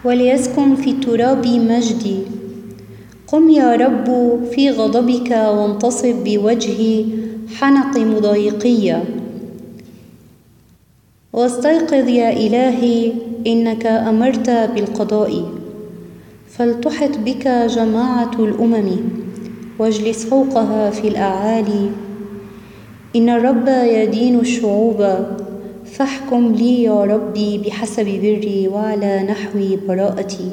وليسكن في التراب مجدي. قم يا رب في غضبك وانتصب بوجه حنق مضايقية. واستيقظ يا إلهي إنك أمرت بالقضاء، فلتحط بك جماعة الأمم واجلس فوقها في الأعالي. إن الرب يدين الشعوب، فاحكم لي يا ربي بحسب بري وعلى نحو براءتي.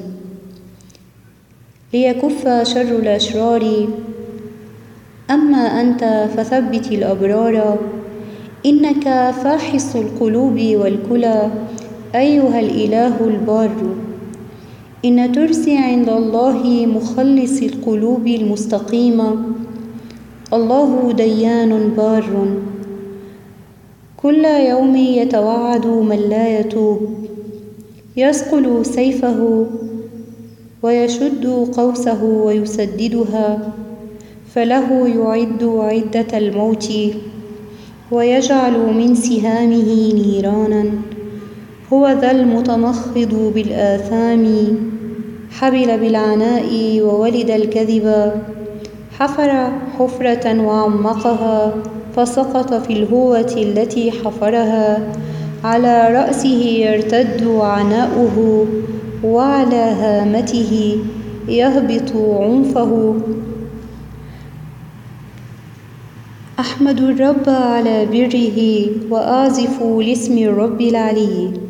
ليكف شر الأشرار، أما أنت فثبت الأبرار. إنك فاحص القلوب والكلى أيها الإله البار. إن ترسي عند الله مخلص القلوب المستقيمة. الله ديان بار، كل يوم يتوعد من لا يتوب. يصقل سيفه ويشد قوسه ويسددها، فله يعد عدة الموت ويجعل من سهامه نيرانا. هو ذا المتمخض بالآثام، حبل بالعناء وولد الكذب. حفر حفرة وعمقها، فسقط في الهوة التي حفرها. على رأسه يرتد عناؤه، وعلى هامته يهبط عنفه. أحمد الرب على بره، وأعزف لاسم الرب العلي.